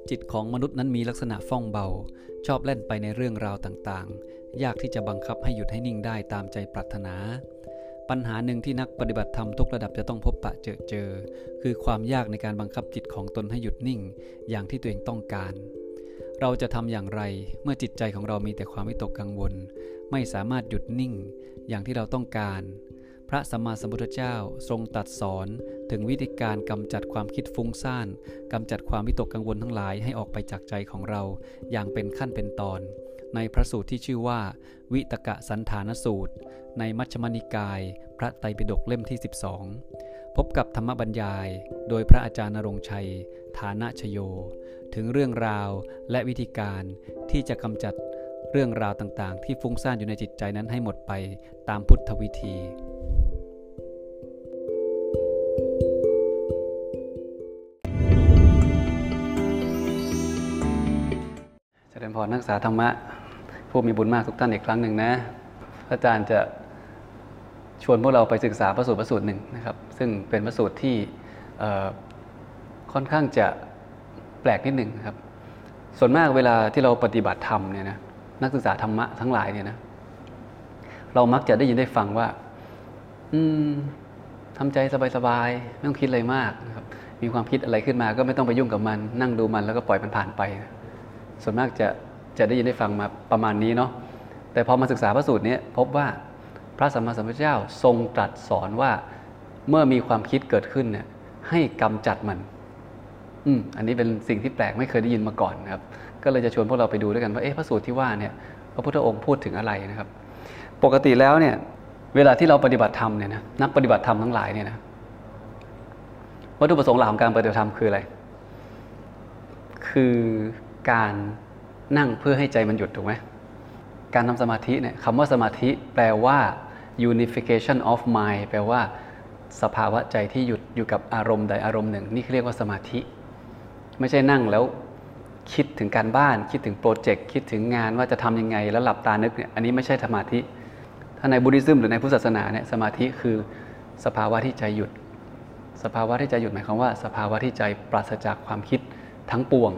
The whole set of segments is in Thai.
จิตของมนุษย์นั้นมีลักษณะฟ่องเบาชอบเล่นไปในเรื่องราวต่างๆยากที่จะบังคับให้หยุดให้นิ่งได้ตามใจปรารถนาปัญหาหนึ่งที่นักปฏิบัติธรรมทุกระดับจะต้องพบปะเจอคือความยากในการบังคับจิตของตนให้หยุดนิ่งอย่างที่ตัวเองต้องการเราจะทำอย่างไรเมื่อจิตใจของเรามีแต่ความวิตกกังวลไม่สามารถหยุดนิ่งอย่างที่เราต้องการพระสัมมาสัมพุทธเจ้าทรงตรัสสอนถึงวิธีการกำจัดความคิดฟุ้งซ่านกำจัดความวิตกกังวลทั้งหลายให้ออกไปจากใจของเราอย่างเป็นขั้นเป็นตอนในพระสูตรที่ชื่อว่าวิตกสันฐานสูตรในมัชฌิมนิกายพระไตรปิฎกเล่มที่12พบกับธรรมบรรยายโดยพระอาจารย์ณรงค์ชัยฐานะชโยถึงเรื่องราวและวิธีการที่จะกำจัดเรื่องราวต่างๆที่ฟุ้งซ่านอยู่ในจิตใจนั้นให้หมดไปตามพุทธวิธีเจริญพรนักศึกษาธรรมะผู้มีบุญมากทุกท่านอีกครั้งหนึ่งนะอาจารย์จะชวนพวกเราไปศึกษาพระสูตรหนึ่งนะครับซึ่งเป็นพระสูตรที่ค่อนข้างจะแปลกนิดหนึ่งครับส่วนมากเวลาที่เราปฏิบัติธรรมเนี่ยนะนักศึกษาธรรมะทั้งหลายเนี่ยนะเรามักจะได้ยินได้ฟังว่าทำใจสบายๆไม่ต้องคิดอะไรมากนะครับมีความคิดอะไรขึ้นมาก็ไม่ต้องไปยุ่งกับมันนั่งดูมันแล้วก็ปล่อยมันผ่านไปนะส่วนมากจะได้ยินได้ฟังมาประมาณนี้เนาะแต่พอมาศึกษาพระสูตรนี้พบว่าพระสัมมาสัมพุทธเจ้าทรงตรัสสอนว่าเมื่อมีความคิดเกิดขึ้นเนี่ยให้กำจัดมันอันนี้เป็นสิ่งที่แปลกไม่เคยได้ยินมาก่อนนะครับก็เลยจะชวนพวกเราไปดูด้วยกันว่าพระสูตรที่ว่าเนี่ยพระพุทธองค์พูดถึงอะไรนะครับปกติแล้วเนี่ยเวลาที่เราปฏิบัติธรรมเนี่ยนะนักปฏิบัติธรรมทั้งหลายเนี่ยนะวัตถุประสงค์หลักของการปฏิบัติธรรมคืออะไรคือการนั่งเพื่อให้ใจมันหยุดถูกไหมการทำสมาธิเนี่ยคำว่าสมาธิแปลว่า unification of mind แปลว่าสภาวะใจที่หยุดอยู่กับอารมณ์ใดอารมณ์หนึ่งนี่เรียกว่าสมาธิไม่ใช่นั่งแล้วคิดถึงการบ้านคิดถึงโปรเจกต์คิดถึงงานว่าจะทำยังไงแล้วหลับตานึกเนี่ยอันนี้ไม่ใช่สมาธิถ้าในบุริซึมหรือในพุทธศาสนาเนี่ยสมาธิคือสภาวะที่ใจหยุดสภาวะที่ใจหยุดหมายความว่าสภาวะที่ใจปราศจากความคิดทั้งปวง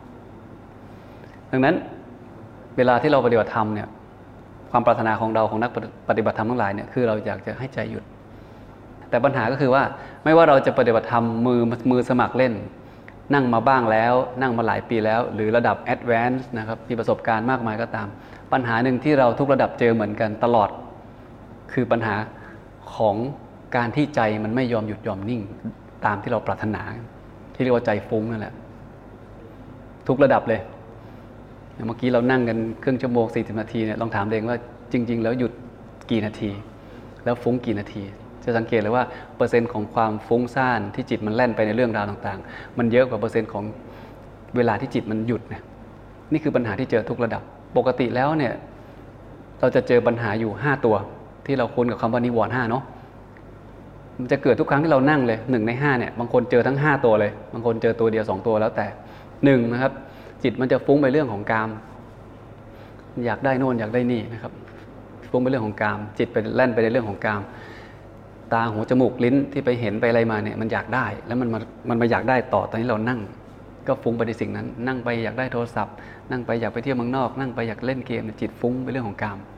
ดังนั้นเวลาที่เราปฏิบัติธรรมเนี่ยความปรารถนาของเราของนักปฏิบัติธรรมทั้งหลายเนี่ยคือเราอยากจะให้ใจหยุดแต่ปัญหาก็คือว่าไม่ว่าเราจะปฏิบัติธรรมมือสมัครเล่นนั่งมาบ้างแล้วนั่งมาหลายปีแล้วหรือระดับแอดวานซ์นะครับมีประสบการณ์มากมายก็ตามปัญหาหนึ่งที่เราทุกระดับเจอเหมือนกันตลอดคือปัญหาของการที่ใจมันไม่ยอมหยุดยอมนิ่งตามที่เราปรารถนาที่เรียกว่าใจฟุ้งนั่นแหละทุกระดับเลยเมื่อกี้เรานั่งกันครึ่งชั่วโมง40นาทีเนี่ยลองถามตัวเองว่าจริงๆแล้วหยุดกี่นาทีแล้วฟุ้งกี่นาทีจะสังเกตเลยว่าเปอร์เซ็นต์ของความฟุ้งซ่านที่จิตมันแล่นไปในเรื่องราวต่างๆมันเยอะกว่าเปอร์เซ็นต์ของเวลาที่จิตมันหยุดนะนี่คือปัญหาที่เจอทุกระดับปกติแล้วเนี่ยเราจะเจอปัญหาอยู่5ตัวที่เราคุ้นกับคำว่านิวรณ์5เนาะมันจะเกิดทุกครั้งที่เรานั่งเลย1ใน5เนี่ยบางคนเจอทั้ง5ตัวเลยบางคนเจอตัวเดียว2ตัวแล้วแต่1นะครับจิตมันจะฟุ้งไปเรื่องของกามอยากได้โน่นอยากได้นี่นะครับฟุ้งไปเรื่องของกามจิตไปแล่นไปในเรื่องของกามตาหูจมูกลิ้นที่ไปเห็นไปอะไรมาเนี่ยมันอยากได้แล้วมันมาอยากได้ต่อตอนที่เรานั่งก็ฟุ้งไปในสิ่งนั้นนั่งไปอยากได้โทรศัพท์นั่งไปอยากไปเที่ยวเมืองนอกนั่งไปอยากเล่นเกมจิตฟุ้งไปเรื่องของกาม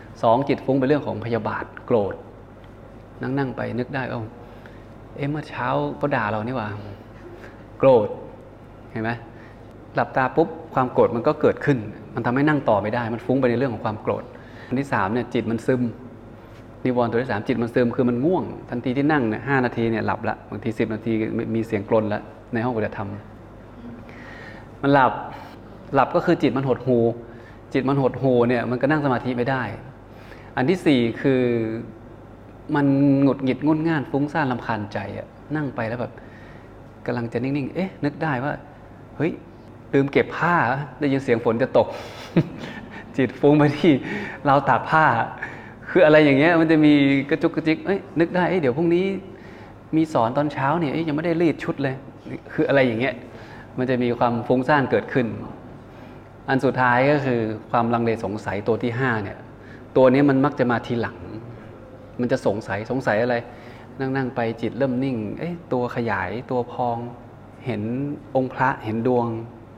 2จิตฟุ้งไปเรื่องของพยาบาทโกรธนั่งไปนึกได้เมื่อเช้าก็ด่าเรานี่หว่าโกรธเห็นไหมหลับตาปุ๊บความโกรธมันก็เกิดขึ้นมันทำให้นั่งต่อไม่ได้มันฟุ้งไปในเรื่องของความโกรธอันที่3เนี่ยจิตมันซึมนิวรณ์ตัวที่3จิตมันซึมคือมันง่วงทันทีที่นั่งเนี่ย5นาทีเนี่ยหลับละบางที10นาทีมีเสียงกรนแล้วในห้องปฏิบัติธรรมมันหลับก็คือจิตมันหดหูเนี่ยมันก็นั่งสมาธิไม่ได้อันที่4คือมันหงุดหงิดงุ่นง่านฟุ้งซ่านรำคาญใจอ่ะนั่งไปแล้วแบบกำลังจะนิ่งๆนึกได้ว่าเฮ้ยลืมเก็บผ้าได้ยินเสียงฝนจะตก จิตฟุ้งไปที่ราวตากผ้าคืออะไรอย่างเงี้ยมันจะมีกระจุกกระจิกนึกได้เดี๋ยวพรุ่งนี้มีสอนตอนเช้าเนี่ยยังไม่ได้รีดชุดเลยคืออะไรอย่างเงี้ยมันจะมีความฟุ้งซ่านเกิดขึ้นอันสุดท้ายก็คือความลังเลสงสัยตัวที่5เนี่ยตัวนี้มันมักจะมาทีหลังมันจะสงสัยอะไรนั่งไปจิตเริ่มนิ่งตัวขยายตัวพองเห็นองค์พระเห็นดวง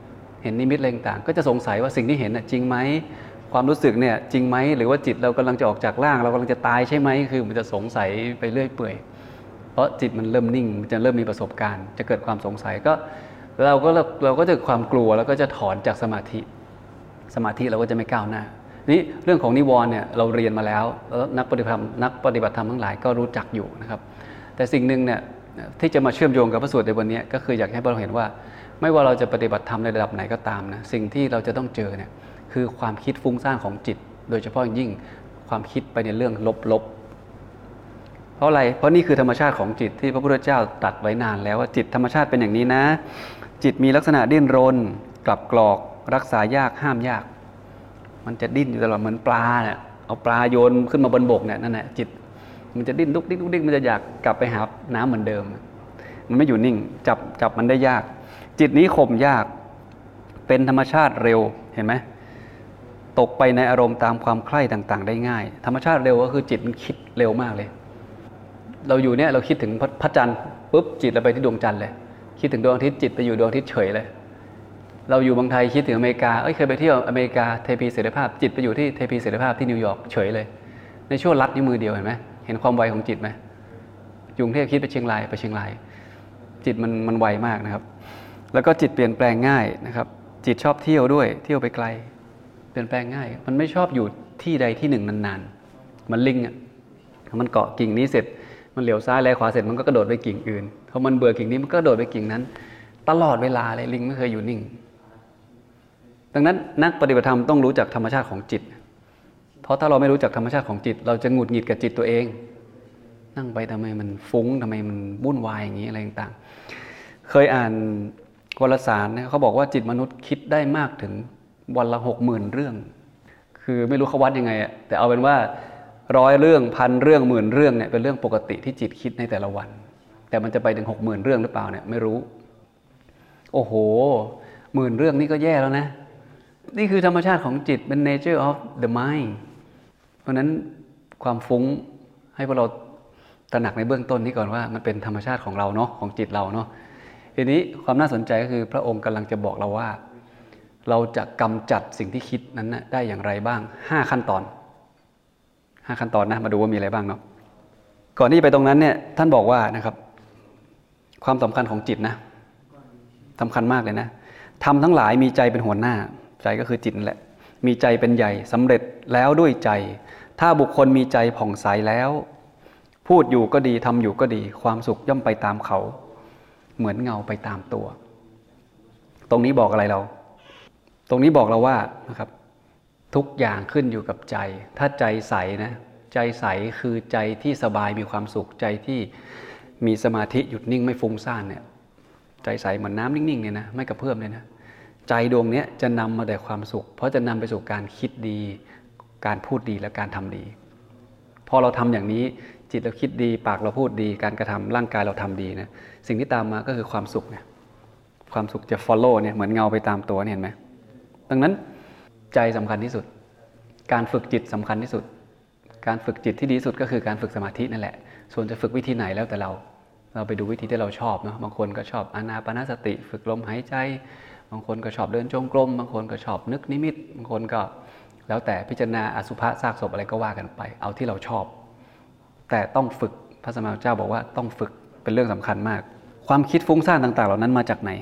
เห็นนิมิตอะไรต่างๆก็จะสงสัยว่าสิ่งที่เห็นจริงไหมความรู้สึกเนี่ยจริงไหมหรือว่าจิตเรากำลังจะออกจากร่างเรากำลังจะตายใช่ไหมคือมันจะสงสัยไปเรื่อยเปื่อยเพราะจิตมันเริ่มนิ่งมันจะเริ่มมีประสบการณ์จะเกิดความสงสัยก็เราก็จะความกลัวแล้วก็จะถอนจากสมาธิเราก็จะไม่ก้าวหน้านี่เรื่องของนิวรณ์เนี่ยเราเรียนมาแล้วนักปฏิบัติธรรมทั้งหลายก็รู้จักอยู่นะครับแต่สิ่งหนึ่งเนี่ยที่จะมาเชื่อมโยงกับพระสูตรในวันนี้ก็คืออยากให้เราเห็นว่าไม่ว่าเราจะปฏิบัติธรรมในระดับไหนก็ตามนะสิ่งที่เราจะต้องเจอเนี่ยคือความคิดฟุ้งซ่านของจิตโดยเฉพาะยิ่งความคิดไปในเรื่องลบเพราะอะไรเพราะนี่คือธรรมชาติของจิตที่พระพุทธเจ้าตรัสไว้นานแล้วว่าจิตธรรมชาติเป็นอย่างนี้นะจิตมีลักษณะดิ้นรนกลับกรอกรักษายากห้ามยากมันจะดิ้นอยู่ตลอดเหมือนปลาเนี่ยเอาปลาโยนขึ้นมาบนบกเนี่ยนั่นแหละจิตมันจะดิ้นดุกดิ๊กดุกดิ๊กมันจะอยากกลับไปหาน้ำเหมือนเดิมมันไม่อยู่นิ่งจับมันได้ยากจิตนี้ข่มยากเป็นธรรมชาติเร็วเห็นไหมตกไปในอารมณ์ตามความใคร่ต่างๆได้ง่ายธรรมชาติเร็วก็คือจิตมันคิดเร็วมากเลยเราอยู่เนี่ยเราคิดถึงพระจันทร์ปุ๊บจิตเราไปที่ดวงจันทร์เลยคิดถึงดวงอาทิตย์จิตไปอยู่ดวงอาทิตย์เฉยเลยเราอยู่บางไทยคิดถึงอเมริกาเคยไปเที่ยวอเมริกาเทพีเสรีภาพจิตไปอยู่ที่เทพีเสรีภาพที่นิวยอร์กเฉยเลยในช่วงลัดนิ้วมือเดียวเห็นไหมเห็นความไวของจิตไหมกรุงเทพคิดไปเชียงรายจิตมันไวมากนะครับแล้วก็จิตเปลี่ยนแปลงง่ายนะครับจิตชอบเที่ยวด้วยเที่ยวไปไกลเปลี่ยนแปลงง่ายมันไม่ชอบอยู่ที่ใดที่หนึ่งนานๆมันลิงมันเกาะกิ่งนี้เสร็จมันเหลียวซ้ายแลขวาเสร็จมันก็กระโดดไปกิ่งอื่นพอมันเบื่อกิ่งนี้มันก็กระโดดไปกิ่งนั้นตลอดเวลาเลยลิงไม่เคยอยู่นิ่งดังนั้นนักปฏิบัติธรรมต้องรู้จักธรรมชาติของจิตเพราะถ้าเราไม่รู้จักธรรมชาติของจิตเราจะหงุดหงิดกับจิตตัวเองนั่งไปทำไมมันฟุ้งทำไมมันวุ่นวายอย่างนี้อะไรต่างๆเคยอ่านวารสารนะเขาบอกว่าจิตมนุษย์คิดได้มากถึงวันละ 60,000 เรื่องคือไม่รู้เขาวัดยังไงแต่เอาเป็นว่า100 เรื่อง1,000 เรื่อง10,000 เรื่องเนี่ยเป็นเรื่องปกติที่จิตคิดในแต่ละวันแต่มันจะไปถึง 60,000 เรื่องหรือเปล่าเนี่ยไม่รู้โอ้โห10,000 เรื่องนี่ก็แย่แล้วนะนี่คือธรรมชาติของจิตเป็น nature of the mind เพราะนั้นความฟุ้งให้พวกเราตระหนักในเบื้องต้นนี้ก่อนว่ามันเป็นธรรมชาติของเราเนาะของจิตเราเนาะทีนี้ความน่าสนใจก็คือพระองค์กำลังจะบอกเราว่าเราจะกำจัดสิ่งที่คิดนั้นนะได้อย่างไรบ้าง5 ขั้นตอนนะมาดูว่ามีอะไรบ้างเนาะก่อนที่จะไปตรงนั้นเนี่ยท่านบอกว่านะครับความสำคัญของจิตนะสำคัญมากเลยนะทำทั้งหลายมีใจเป็นหัวหน้าใจก็คือจิตนั่นแหละมีใจเป็นใหญ่สำเร็จแล้วด้วยใจถ้าบุคคลมีใจผ่องใสแล้วพูดอยู่ก็ดีทำอยู่ก็ดีความสุขย่อมไปตามเขาเหมือนเงาไปตามตัวตรงนี้บอกอะไรเราตรงนี้บอกเราว่านะครับทุกอย่างขึ้นอยู่กับใจถ้าใจใสนะใจใสคือใจที่สบายมีความสุขใจที่มีสมาธิหยุดนิ่งไม่ฟุ้งซ่านเนี่ยใจใสเหมือนน้ำนิ่งๆเนี่ยนะไม่กระเพื่อมเลยนะใจดวงนี้จะนำมาแต่ความสุขเพราะจะนำไปสู่การคิดดีการพูดดีและการทำดีพอเราทำอย่างนี้จิตเราคิดดีปากเราพูดดีการกระทำร่างกายเราทำดีนะสิ่งที่ตามมาก็คือความสุขเนี่ยความสุขจะ follow เนี่ยเหมือนเงาไปตามตัวเห็นไหมดังนั้นใจสำคัญที่สุดการฝึกจิตสำคัญที่สุดการฝึกจิตที่ดีที่สุดก็คือการฝึกสมาธินั่นแหละส่วนจะฝึกวิธีไหนแล้วแต่เราไปดูวิธีที่เราชอบเนาะบางคนก็ชอบอานาปานสติฝึกลมหายใจบางคนก็ชอบเดินจงกรมบางคนก็ชอบนึกนิมิตบางคนก็แล้วแต่พิจารณาอสุภะซากศพอะไรก็ว่ากันไปเอาที่เราชอบแต่ต้องฝึกพระสัมมาสัมพุทธเจ้าบอกว่าต้องฝึกเป็นเรื่องสำคัญมากความคิดฟุ้งซ่านต่างๆเหล่านั้นมาจากไหน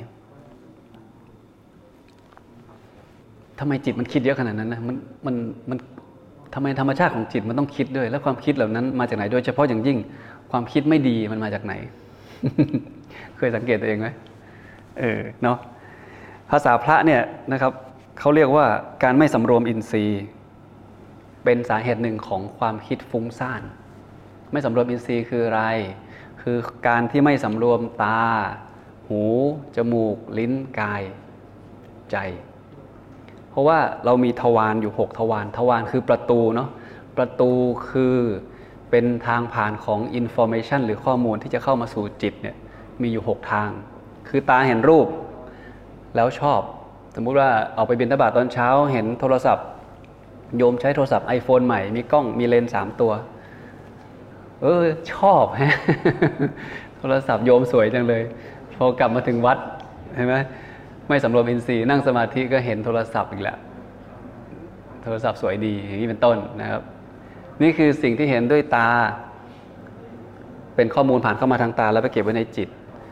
ทำไมจิตมันคิดเยอะขนาดนั้นนะมันทำไมธรรมชาติของจิตมันต้องคิดด้วยแล้วความคิดเหล่านั้นมาจากไหนโดยเฉพาะอย่างยิ่งความคิดไม่ดีมันมาจากไหน เคยสังเกตตัวเองไหมเนาะภาษาพระเนี่ยนะครับเขาเรียกว่าการไม่สำรวมอินทรีย์เป็นสาเหตุหนึ่งของความคิดฟุ้งซ่านไม่สำรวมอินทรีย์คืออะไรคือการที่ไม่สำรวมตาหูจมูกลิ้นกายใจเพราะว่าเรามีทวารอยู่6ทวารคือประตูเนาะประตูคือเป็นทางผ่านของ information หรือข้อมูลที่จะเข้ามาสู่จิตเนี่ยมีอยู่6ทางคือตาเห็นรูปแล้วชอบสมมุติว่าออกไปบิณฑบาตตอนเช้าเห็นโทรศัพท์โยมใช้โทรศัพท์ iPhone ใหม่มีกล้องมีเลนส์3ตัวชอบฮะ โทรศัพท์โยมสวยจังเลยพอกลับมาถึงวัดเห็นไหมไม่สำรวมอินทรีย์นั่งสมาธิก็เห็นโทรศัพท์อีกแล้วโทรศัพท์สวยดีอย่างนี้เป็นต้นนะครับนี่คือสิ่งที่เห็นด้วยตาเป็นข้อมูลผ่านเข้ามาทางตาแล้วไปเก็บไว้ในจิต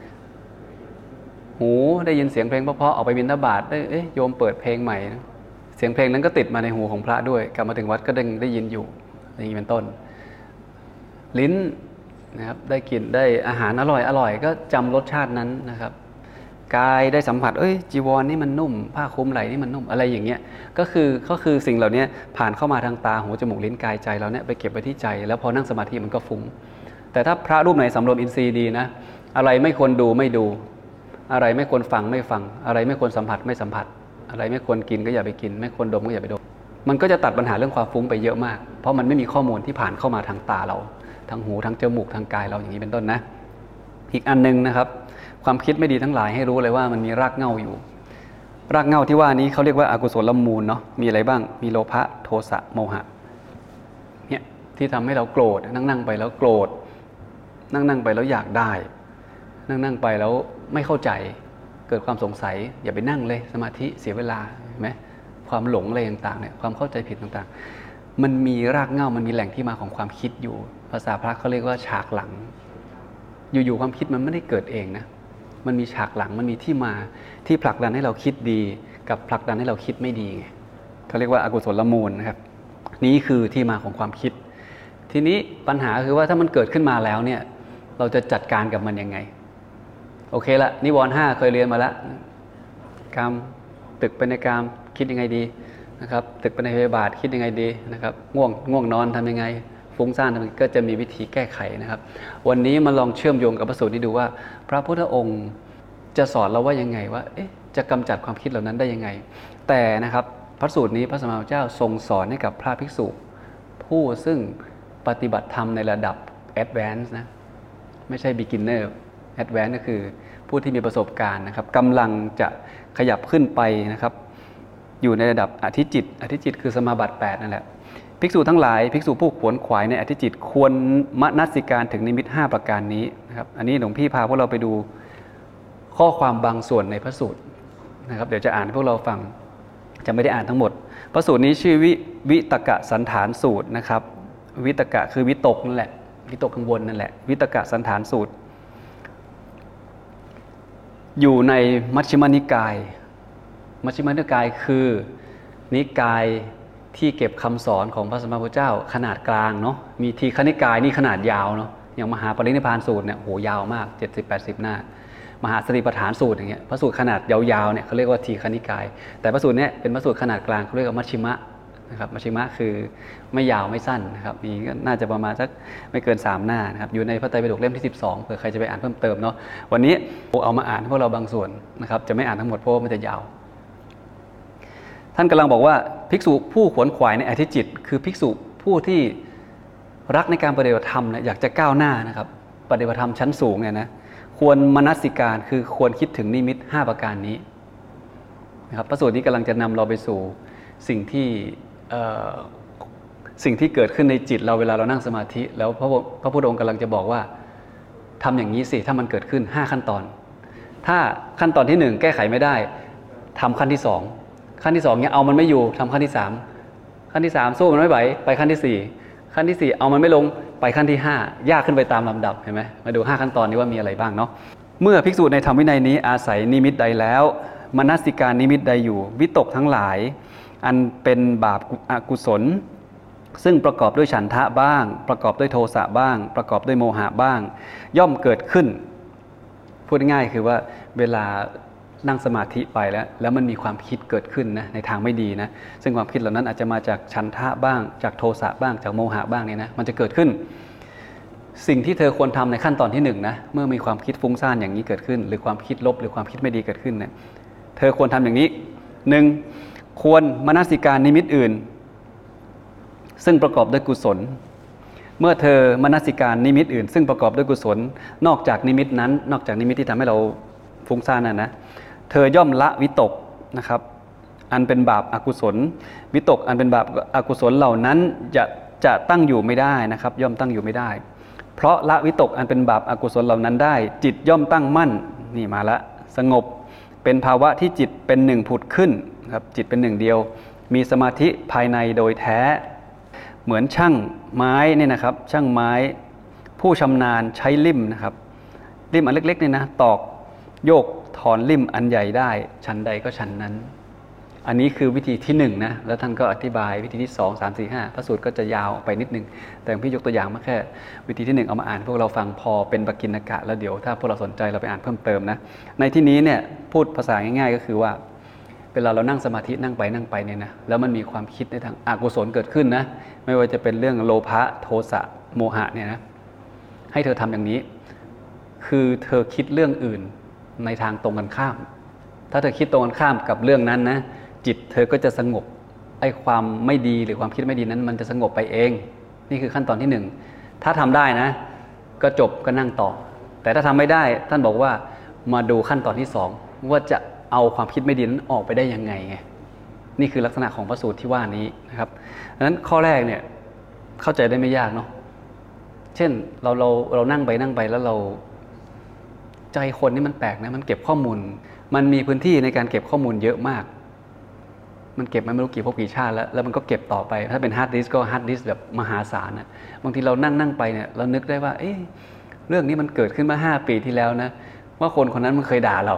หูได้ยินเสียงเพลงเพราะๆออกไปบิณฑบาตได้โยมเปิดเพลงใหม่นะเสียงเพลงนั้นก็ติดมาในหูของพระด้วยกลับมาถึงวัดก็ได้ยินอยู่อย่างนี้เป็นต้นลิ้นนะครับได้กลิ่นได้อาหารอร่อยก็จำรสชาตินั้นนะครับกายได้สัมผัสจีวรนี่มันนุ่มผ้าคลุมไหล่นี่มันนุ่มอะไรอย่างเงี้ยก็คือสิ่งเหล่านี้ผ่านเข้ามาทางตาหูจมูกลิ้นกายใจเราเนี่ยไปเก็บไว้ที่ใจแล้วพอนั่งสมาธิมันก็ฟุ้งแต่ถ้าพระรูปไหนสำรวมอินทรีย์ดีนะอะไรไม่ควรดูไม่ดูอะไรไม่ควรฟังไม่ฟังอะไรไม่ควรสัมผัสไม่สัมผัสอะไรไม่ควรกินก็อย่าไปกินไม่ควรดมก็อย่าไปดมมันก็จะตัดปัญหาเรื่องความฟุ้งไปเยอะมากเพราะมันไม่มีข้อมูลที่ผ่านเข้ามาทางตาเราทางหูทางจมูกทางกายเราอย่างนี้เป็นต้นนะอีกอันนึงนะครับความคิดไม่ดีทั้งหลายให้รู้เลยว่ามันมีรากเหง้าอยู่รากเหง้าที่ว่านี้เขาเรียกว่าอกุศลมูลเนาะมีอะไรบ้างมีโลภะโทสะโมหะเนี่ยที่ทำให้เราโกรธนั่งไปแล้วโกรธนั่งไปแล้วอยากได้นั่งไปแล้วไม่เข้าใจเกิดความสงสัยอย่าไปนั่งเลยสมาธิเสียเวลาเห็นไหมความหลงอะไรต่างๆเนี่ยความเข้าใจผิดต่างๆมันมีรากเหง้ามันมีแหล่งที่มาของความคิดอยู่ภาษาพระเขาเรียกว่าฉากหลังอยู่ๆความคิดมันไม่ได้เกิดเองนะมันมีฉากหลังมันมีที่มาที่ผลักดันให้เราคิดดีกับผลักดันให้เราคิดไม่ดีไงเขาเรียกว่าอกุศลมูลนะครับนี่คือที่มาของความคิดทีนี้ปัญหาคือว่าถ้ามันเกิดขึ้นมาแล้วเนี่ยเราจะจัดการกับมันยังไงโอเคละนิวรณ์5เคยเรียนมาแล้วกามตึกไปในกามคิดยังไงดีนะครับตึกไปในพยาบาทคิดยังไงดีนะครับง่วงนอนทำยังไงฟุ้งซ่านก็จะมีวิธีแก้ไขนะครับวันนี้มาลองเชื่อมโยงกับพระสูตรนี้ดูว่าพระพุทธองค์จะสอนเราว่ายังไงว่าจะกำจัดความคิดเหล่านั้นได้ยังไงแต่นะครับพระสูตรนี้พระสัมมาสัมพุทธเจ้าทรงสอนให้กับพระภิกษุผู้ซึ่งปฏิบัติธรรมในระดับ Advance นะไม่ใช่ Beginner Advance ก็คือผู้ที่มีประสบการณ์นะครับกำลังจะขยับขึ้นไปนะครับอยู่ในระดับอธิจิตอธิจิตคือสมาบัติ8นั่นแหละภิกษุทั้งหลายภิกษุผู้ขวนขวายในอธิจิตควรมนสิการถึงนิมิต5ประการนี้นะครับอันนี้หลวงพี่พาพวกเราไปดูข้อความบางส่วนในพระสูตรนะครับเดี๋ยวจะอ่านให้พวกเราฟังจะไม่ได้อ่านทั้งหมดพระสูตรนี้ชื่อวิตกสันฐานสูตรนะครับวิตกะคือวิตกนั่นแหละวิตกข้างบนนั่นแหละวิตกสันฐานสูตรอยู่ในมัชฌิมนิกายมัชฌิมนิกายคือนิกายที่เก็บคำสอนของพระสัมมาสัมพุทธเจ้าขนาดกลางเนาะมีทีฆนิกายนี่ขนาดยาวเนาะอย่างมหาปรินิพพานสูตรเนี่ยโหยาวมาก 70-80 หน้ามหาสติปัฏฐานสูตรอย่างเงี้ยพระสูตรขนาดยาวๆเนี่ยเขาเรียกว่าทีฆนิกายแต่พระสูตรเนี่ยเป็นพระสูตรขนาดกลางเขาเรียกว่ามัชฌิมะนะครับมัชฌิมะคือไม่ยาวไม่สั้นนะครับมีก็น่าจะประมาณสักไม่เกิน3หน้านะครับอยู่ในพระไตรปิฎกเล่มที่12เผื่อใครจะไปอ่านเพิ่มเติมเนาะวันนี้เอามาอ่านให้พวกเราบางส่วนนะครับจะไม่อ่านทั้งหมดเพราะมันจะยาวท่านกำลังบอกว่าภิกษุผู้ขวนขวายในอธิจิตคือภิกษุผู้ที่รักในการปฏิบัติธรรมนะอยากจะก้าวหน้านะครับปฏิบัติธรรมชั้นสูงเนี่ยนะควรมนสิการคือควรคิดถึงนิมิต5ประการนี้นะครับพระสูตรนี้กำลังจะนำเราไปสู่สิ่งที่เกิดขึ้นในจิตเราเวลาเรานั่งสมาธิแล้วพระพุทธองค์กำลังจะบอกว่าทำอย่างนี้สิถ้ามันเกิดขึ้น5ขั้นตอนถ้าขั้นตอนที่1แก้ไขไม่ได้ทำขั้นที่2ขั้นที่2เนี่ยเอามันไม่อยู่ทำขั้นที่3ขั้นที่3สู้มันไม่ไหวไปขั้นที่4ขั้นที่4เอามันไม่ลงไปขั้นที่5ยากขึ้นไปตามลำดับเห็นไหมมาดู5ขั้นตอนนี้ว่ามีอะไรบ้างเนาะเมื่อภิกษุในธรรมวินัยนี้อาศัยนิมิตใดแล้วมนสิการนิมิตใดอยู่วิตกทั้งหลายอันเป็นบาปอกุศลซึ่งประกอบด้วยฉันทะบ้างประกอบด้วยโทสะบ้างประกอบด้วยโมหะบ้างย่อมเกิดขึ้นพูดง่ายๆคือว่าเวลานั่งสมาธิไปแล้วมันมีความคิดเกิดขึ้นนะในทางไม่ดีนะซึ่งความคิดเหล่านั้นอาจจะมาจากฉันทะบ้างจากโทสะบ้างจากโมหะบ้างเนี่ยนะมันจะเกิดขึ้นสิ่งที่เธอควรทำในขั้นตอนที่1นะเมื่อมีความคิดฟุ้งซ่านอย่างนี้เกิดขึ้นหรือความคิดลบหรือความคิดไม่ดีเกิดขึ้นเนี่ยเธอควรทำอย่างนี้1ควรมนสิการนิมิตอื่นซึ่งประกอบด้วยกุศลเมื่อเธอมนสิการนิมิตอื่นซึ่งประกอบด้วยกุศลนอกจากนิมิตนั้นนอกจากนิมิตที่ทำให้เราฟุ้งซ่านนะเธอย่อมละวิตกนะครับอันเป็นบาปอกุศลวิตกอันเป็นบาปอกุศลเหล่านั้นจะตั้งอยู่ไม่ได้นะครับย่อมตั้งอยู่ไม่ได้เพราะละวิตกอันเป็นบาปอกุศลเหล่านั้นได้จิตย่อมตั้งมั่นนี่มาละสงบเป็นภาวะที่จิตเป็นหนึ่งผุดขึ้นครับจิตเป็นหนึ่งเดียวมีสมาธิภายในโดยแท้เหมือนช่างไม้เนี่ยนะครับช่างไม้ผู้ชำนาญใช้ลิ่มนะครับลิ่มอันเล็กๆเนี่ยนะตอกโยกถอนลิ่มอันใหญ่ได้ชั้นใดก็ชั้นนั้นอันนี้คือวิธีที่1นะแล้วท่านก็อธิบายวิธีที่2 3 4 5พระสูตรก็จะยาวออกไปนิดนึงแต่พี่ยกตัวอย่างมาแค่วิธีที่1เอามาอ่านพวกเราฟังพอเป็นปกิณกะแล้วเดี๋ยวถ้าพวกเราสนใจเราไปอ่านเพิ่มเติมนะในที่นี้เนี่ยพูดภาษาง่ายๆก็คือว่าเวลาเรานั่งสมาธินั่งไปเนี่ยนะแล้วมันมีความคิดในทางอกุศลเกิดขึ้นนะไม่ว่าจะเป็นเรื่องโลภะโทสะโมหะเนี่ยนะให้เธอทำอย่างนี้คือเธอคิดเรื่องอื่นในทางตรงกันข้ามถ้าเธอคิดตรงกันข้ามกับเรื่องนั้นนะจิตเธอก็จะสงบไอ้ความไม่ดีหรือความคิดไม่ดีนั้นมันจะสงบไปเองนี่คือขั้นตอนที่1ถ้าทำได้นะก็จบก็นั่งต่อแต่ถ้าทำไม่ได้ท่านบอกว่ามาดูขั้นตอนที่2ว่าจะเอาความคิดไม่ดีนั้นออกไปได้ยังไงไงนี่คือลักษณะของพระสูตรที่ว่านี้นะครับดังนั้นข้อแรกเนี่ยเข้าใจได้ไม่ยากเนาะเช่นเรานั่งไปแล้วเราใจคนนี่มันแปลกนะมันเก็บข้อมูลมันมีพื้นที่ในการเก็บข้อมูลเยอะมากมันเก็บมาไม่รู้กี่ภพกี่ชาติแล้วมันก็เก็บต่อไปถ้าเป็นฮาร์ดดิสก์ก็ฮาร์ดดิสก์แบบมหาศาลนะบางทีเรานั่งไปเนี่ยเรานึกได้ว่าเรื่องนี้มันเกิดขึ้นมา5 ปีที่แล้วนะว่าคนคนนั้นมันเคยด่าเรา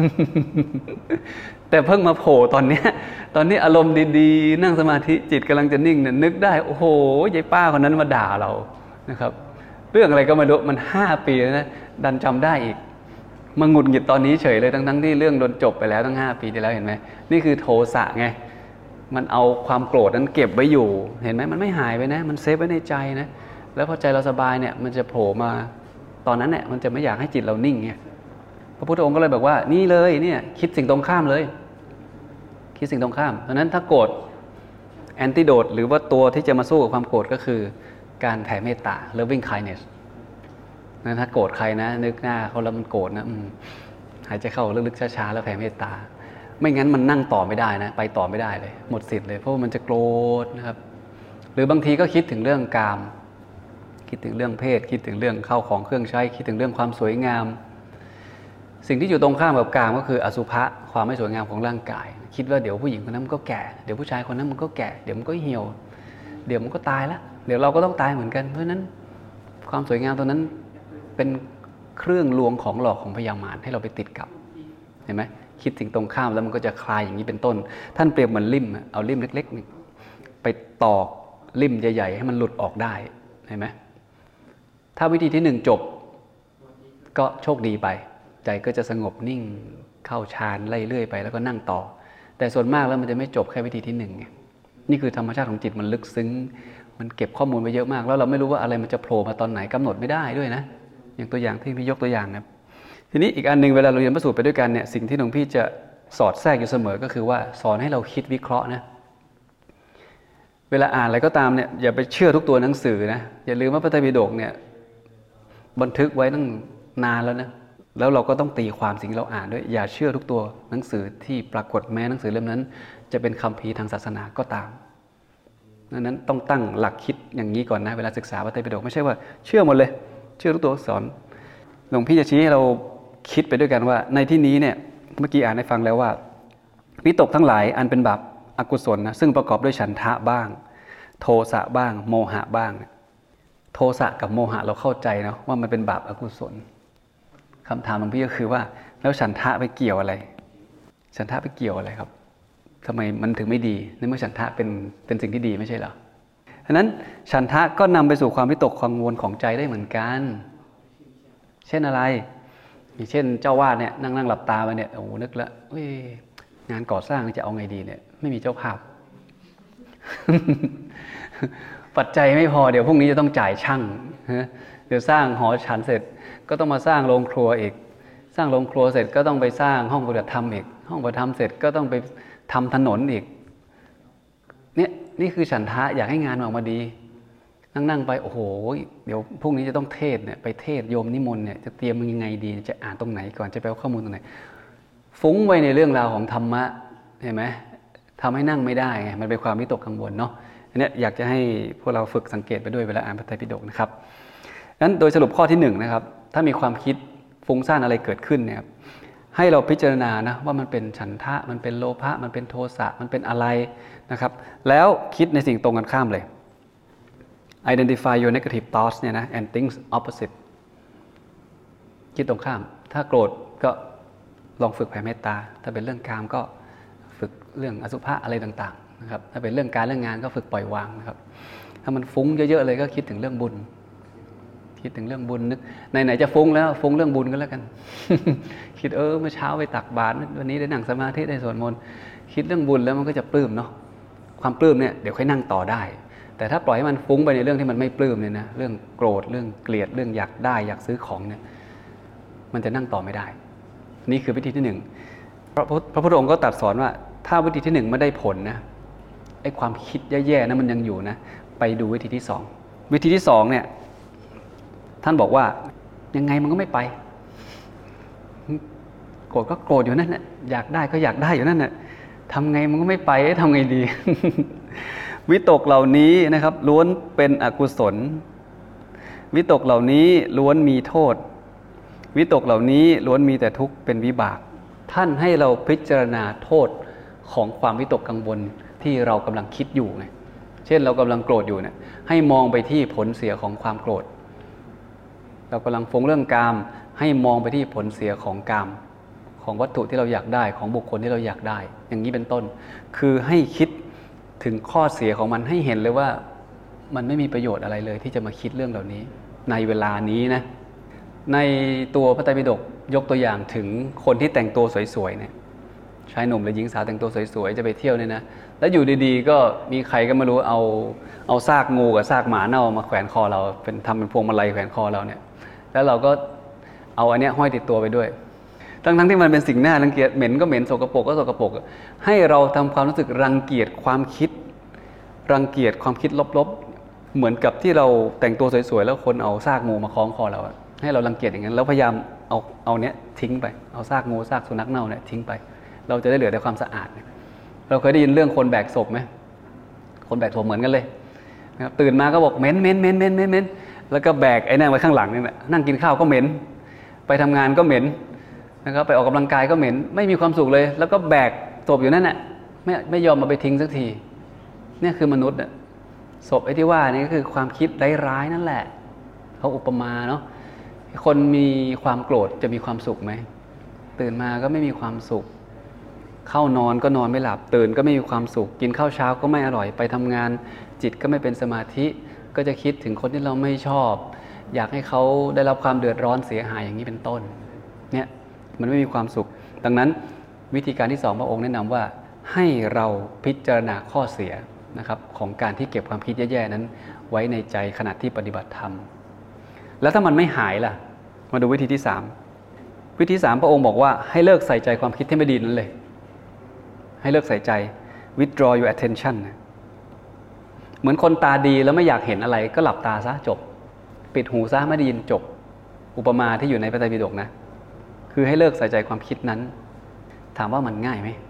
แต่เพิ่งมาโผล่ตอนนี้อารมณ์ดีๆนั่งสมาธิจิตกำลังจะนิ่งเนี่ยนึกได้โอ้โหยายป้าคนนั้นมาด่าเรานะครับเรื่องอะไรก็ไม่รู้มัน5 ปีแล้วนะดันจำได้อีกมาหงุดหงิดตอนนี้เฉยเลยทั้งที่เรื่องโดนจบไปแล้วตั้ง5 ปีที่แล้วเห็นไหมนี่คือโทสะไงมันเอาความโกรธนั้นเก็บไว้อยู่เห็นไหมมันไม่หายไปนะมันเซฟไว้ในใจนะแล้วพอใจเราสบายเนี่ยมันจะโผล่มาตอนนั้นเนี่ยมันจะไม่อยากให้จิตเรานิ่งไงพระพุทธองค์ก็เลยบอกว่านี่เลยเนี่ยคิดสิ่งตรงข้ามเลยคิดสิ่งตรงข้ามดังนั้นถ้าโกรธแอนติโดดหรือว่าตัวที่จะมาสู้กับความโกรธก็คือการแผ่เมตตา loving kindness นะถ้าโกรธใครนะนึกหน้าเขาแล้วมันโกรธนะหายใจเข้าลึกๆช้าๆแล้วแผ่เมตตาไม่งั้นมันนั่งต่อไม่ได้นะไปต่อไม่ได้เลยหมดสิทธิ์เลยเพราะมันจะโกรธนะครับหรือบางทีก็คิดถึงเรื่องกามคิดถึงเรื่องเพศคิดถึงเรื่องข้าวของเครื่องใช้คิดถึงเรื่องความสวยงามสิ่งที่อยู่ตรงข้ามกับกามก็คืออสุภะความไม่สวยงามของร่างกายคิดว่าเดี๋ยวผู้หญิงคนนั้นมันก็แก่เดี๋ยวผู้ชายคนนั้นมันก็แก่เดี๋ยวมันก็เหี่ยวเดี๋ยวมันก็ตายแล้วเดี๋ยวเราก็ต้องตายเหมือนกันเพราะฉะนั้นความสวยงามตัวนั้นเป็นเครื่องลวงของหลอกของพยามารให้เราไปติดกับเห็นไหมคิดถึงตรงข้ามแล้วมันก็จะคลายอย่างนี้เป็นต้นท่านเปรียบเหมือนลิ่มเอาลิ่มเล็กๆไปตอกลิ่มใหญ่ๆให้มันหลุดออกได้เห็นไหมถ้าวิธีที่1จบก็โชคดีไปใจก็จะสงบนิ่งเข้าฌานไล่เรื่อยไปแล้วก็นั่งต่อแต่ส่วนมากแล้วมันจะไม่จบแค่วิธีที่1ไงนี่คือธรรมชาติของจิตมันลึกซึ้งมันเก็บข้อมูลไว้เยอะมากแล้วเราไม่รู้ว่าอะไรมันจะโผล่มาตอนไหนกำหนดไม่ได้ด้วยนะอย่างตัวอย่างที่พี่ยกตัวอย่างนะทีนี้อีกอันนึงเวลาเราเรียนพระสูตรไปด้วยกันเนี่ยสิ่งที่หลวงพี่จะสอดแทรกอยู่เสมอก็คือว่าสอนให้เราคิดวิเคราะห์นะเวลาอ่านอะไรก็ตามเนี่ยอย่าไปเชื่อทุกตัวหนังสือนะอย่าลืมว่าพระไตรปิฎกเนี่ยบันทึกไว้ตั้งนานแล้วนะแล้วเราก็ต้องตีความสิ่งที่เราอ่านด้วยอย่าเชื่อทุกตัวหนังสือที่ปรากฏแม้หนังสือเล่มนั้นจะเป็นคัมภีร์ทางศาสนาก็ตามดังนั้นต้องตั้งหลักคิดอย่างนี้ก่อนนะเวลาศึกษาพระไตรปิฎกไม่ใช่ว่าเชื่อหมดเลยเชื่อทุกตัวอักษรหลวงพี่จะชี้ให้เราคิดไปด้วยกันว่าในที่นี้เนี่ยเมื่อกี้อ่านให้ฟังแล้วว่าวิตกทั้งหลายอันเป็นบาปอกุศลนะซึ่งประกอบด้วยฉันทะบ้างโทสะบ้างโมหะบ้างโทสะกับโมหะเราเข้าใจนะว่ามันเป็นบาปอกุศลคำถามหลวงพี่ก็คือว่าแล้วฉันทะไปเกี่ยวอะไรฉันทะไปเกี่ยวอะไรครับทำไมมันถึงไม่ดีในเมื่อฉันทะเป็นสิ่งที่ดีไม่ใช่เหรอฉะนั้นฉันทะก็นำไปสู่ความวิตกกังวลของใจได้เหมือนกันเช่นอะไรอย่างเช่นเจ้าวาดเนี่ยนั่งหลับตาไปเนี่ยโอ้นึกแล้วงานก่อสร้างจะเอาไงดีเนี่ยไม่มีเจ้าภาพ ปัจจัยไม่พอเดี๋ยวพรุ่งนี้จะต้องจ่ายช่างเดี๋ยวสร้างหอฉันเสร็จก็ต้องมาสร้างโรงครัวอีกสร้างโรงครัวเสร็จก็ต้องไปสร้างห้องปฏิบัติธรรมอีกห้องปฏิบัติธรรมเสร็จก็ต้องไปทำถนนอีกเนี่ยนี่คือฉันทะอยากให้งานออกมาดีนั่งไปโอ้โหเดี๋ยวพรุ่งนี้จะต้องเทศเนี่ยไปเทศโยมนิมนต์เนี่ยจะเตรียมมันยังไงดีจะอ่านตรงไหนก่อนจะไปเอาข้อมูลตรงไหนฟุ้งไว้ในเรื่องราวของธรรมะเห็นไหมทำให้นั่งไม่ได้ไงมันเป็นความวิตกกังวลเนาะอันนี้อยากจะให้พวกเราฝึกสังเกตไปด้วยเวลาอ่านพระไตรปิฎกนะครับนั้นโดยสรุปข้อที่1นะครับถ้ามีความคิดฟุ้งซ่านอะไรเกิดขึ้นเนี่ยให้เราพิจารณานะว่ามันเป็นฉันทะมันเป็นโลภะมันเป็นโทสะมันเป็นอะไรนะครับแล้วคิดในสิ่งตรงกันข้ามเลย identify your negative thoughts เนี่ยนะ and think opposite คิดตรงข้ามถ้าโกรธก็ลองฝึกแผ่เมตตาถ้าเป็นเรื่องกามก็ฝึกเรื่องอสุภะอะไรต่างๆนะครับถ้าเป็นเรื่องการเรื่องงานก็ฝึกปล่อยวางนะครับถ้ามันฟุ้งเยอะๆเลยก็คิดถึงเรื่องบุญคิดถึงเรื่องบุญนึกไหนๆจะฟุ้งแล้วฟุ้งเรื่องบุญก็แล้วกัน คิดเมื่อเช้าไปตักบาตรวันนี้ได้นั่งสมาธิได้สวดมนต์คิดเรื่องบุญแล้วมันก็จะปลื้มเนาะความปลื้มเนี่ยเดี๋ยวค่อยนั่งต่อได้แต่ถ้าปล่อยให้มันฟุ้งไปในเรื่องที่มันไม่ปลื้มเนี่ยนะเรื่องโกรธเรื่องเกลียดเรื่องอยากได้อยากซื้อของเนี่ยมันจะนั่งต่อไม่ได้นี่คือวิธีที่หนึ่งพระพุทธองค์ก็ตรัสสอนว่าถ้าวิธีที่หนึ่งไม่ได้ผลนะไอ้ความคิดแย่ๆนะมันยังอยู่นะไปดูวิธีที่สองวิธีที่สองเนี่ยท่านบอกว่ายังไงมันก็ไม่ไปโกรธก็โกรธอยู่นั่นแหละอยากได้ก็อยากได้อยู่นั่นแหละทำไงมันก็ไม่ไปทำไงดี วิตกเหล่านี้นะครับล้วนเป็นอกุศลวิตกเหล่านี้ล้วนมีโทษวิตกเหล่านี้ล้วนมีแต่ทุกข์เป็นวิบากท่านให้เราพิจารณาโทษของความวิตกกังวลที่เรากำลังคิดอยู่ไงเช่นเรากำลังโกรธอยู่เนี่ยให้มองไปที่ผลเสียของความโกรธเรากำลังฟุ้งเรื่องกามให้มองไปที่ผลเสียของกามของวัตถุที่เราอยากได้ของบุคคลที่เราอยากได้อย่างนี้เป็นต้นคือให้คิดถึงข้อเสียของมันให้เห็นเลยว่ามันไม่มีประโยชน์อะไรเลยที่จะมาคิดเรื่องเหล่านี้ในเวลานี้นะในตัวพระไตรปิฎกยกตัวอย่างถึงคนที่แต่งตัวสวยๆเนี่ยชายหนุ่มหรือหญิงสาวแต่งตัวสวยๆจะไปเที่ยวเนี่ยนะแล้วอยู่ดีๆก็มีใครก็ไม่รู้เอาซากงูกับซากหมาเน่ามาแขวนคอเราเป็นทำเป็นพวงมาลัยแขวนคอเราเนี่ยแล้วเราก็เอาอันเนี้ยห้อยติดตัวไปด้วยทั้งที่มันเป็นสิ่งน่ารังเกียจเหม็นก็เหม็นสกปรกก็สกปรกให้เราทำความรู้สึกรังเกียจความคิดรังเกียจความคิดลบๆเหมือนกับที่เราแต่งตัวสวยๆแล้วคนเอาซากงูมาคล้องคอเราให้เรารังเกียจอย่างนั้นแล้วพยายามเอาเนี้ยทิ้งไปเอาซากงูซากสุนัขเน่าเนี่ยทิ้งไปเราจะได้เหลือแต่ความสะอาดเราเคยได้ยินเรื่องคนแบกศพไหมคนแบกศพเหมือนกันเลยนะครับตื่นมาก็บอกเหม็นเหม็นเหม็นเหม็นเหม็นแล้วก็แบกไอ้นั่นไว้ข้างหลังนี่แหละนั่งกินข้าวก็เหม็นไปทำงานก็เหม็นนะครับไปออกกำลังกายก็เหม็นไม่มีความสุขเลยแล้วก็แบกศพอยู่นั่นแหละไม่ยอมมาไปทิ้งสักทีนี่คือมนุษย์ศพไอ้ที่ว่านี่ก็คือความคิดร้ายๆนั่นแหละเขาอุปมาเนาะคนมีความโกรธจะมีความสุขไหมตื่นมาก็ไม่มีความสุขเข้านอนก็นอนไม่หลับตื่นก็ไม่มีความสุขกินข้าวเช้าก็ไม่อร่อยไปทำงานจิตก็ไม่เป็นสมาธิก็จะคิดถึงคนที่เราไม่ชอบอยากให้เขาได้รับความเดือดร้อนเสียหายอย่างนี้เป็นต้นเนี่ยมันไม่มีความสุขดังนั้นวิธีการที่สองพระองค์แนะนำว่าให้เราพิจารณาข้อเสียนะครับของการที่เก็บความคิดแย่ๆนั้นไว้ในใจขณะที่ปฏิบัติธรรมแล้วถ้ามันไม่หายล่ะมาดูวิธีที่3วิธี3พระองค์บอกว่าให้เลิกใส่ใจความคิดที่ไม่ดีนั้นเลยให้เลิกใส่ใจ withdraw your attention เหมือนคนตาดีแล้วไม่อยากเห็นอะไรก็หลับตาซะจบปิดหูซะไม่ได้ยินจบอุปมาที่อยู่ในพระไตรปิฎกนะคือให้เลิกใส่ใจความคิดนั้นถามว่ามันง่ายไหม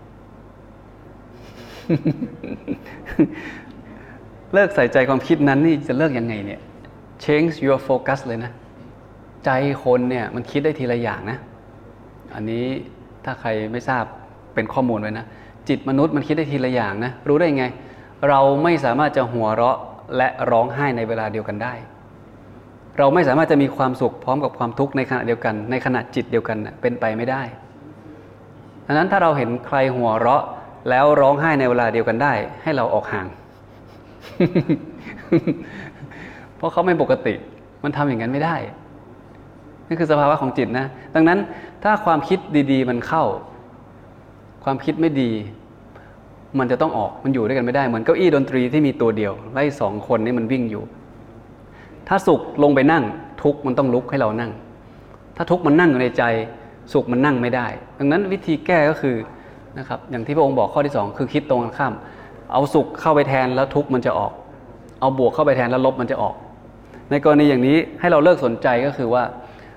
เลิกใส่ใจความคิดนั้นนี่จะเลิกยังไงเนี่ย change your focus เลยนะใจคนเนี่ยมันคิดได้ทีละอย่างนะอันนี้ถ้าใครไม่ทราบเป็นข้อมูลไว้นะจิตมนุษย์มันคิดได้ทีละอย่างนะรู้ได้ไงเราไม่สามารถจะหัวเราะและร้องไห้ในเวลาเดียวกันได้เราไม่สามารถจะมีความสุขพร้อมกับความทุกข์ในขณะเดียวกันในขณะจิตเดียวกันเป็นไปไม่ได้ดังนั้นถ้าเราเห็นใครหัวเราะแล้วร้องไห้ในเวลาเดียวกันได้ให้เราออกห่าง เพราะเขาไม่ปกติมันทำอย่างนั้นไม่ได้นี่คือสภาวะของจิตนะดังนั้นถ้าความคิดดีๆมันเข้าความคิดไม่ดีมันจะต้องออกมันอยู่ด้วยกันไม่ได้เหมือนเก้าอี้ดนตรีที่มีตัวเดียวไล่2คนนี่มันวิ่งอยู่ถ้าสุขลงไปนั่งทุกข์มันต้องลุกให้เรานั่งถ้าทุกข์มันนั่งอยู่ในใจสุขมันนั่งไม่ได้ดังนั้นวิธีแก้ก็คือนะครับอย่างที่พระองค์บอกข้อที่2คือคิดตรงกันข้ามเอาสุขเข้าไปแทนแล้วทุกข์มันจะออกเอาบวกเข้าไปแทนแล้วลบมันจะออกในกรณีอย่างนี้ให้เราเลิกสนใจก็คือว่า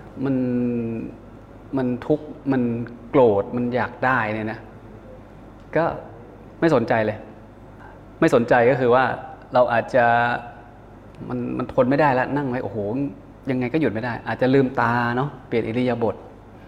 มันทุกข์มันโกรธมันอยากได้เนี่ยนะก็ไม่สนใจเลยไม่สนใจก็คือว่าเราอาจจะมันทนไม่ได้แล้วนั่งไว้โอ้โหยังไงก็หยุดไม่ได้อาจจะลืมตาเนาะเปลี่ยนอิริยาบถ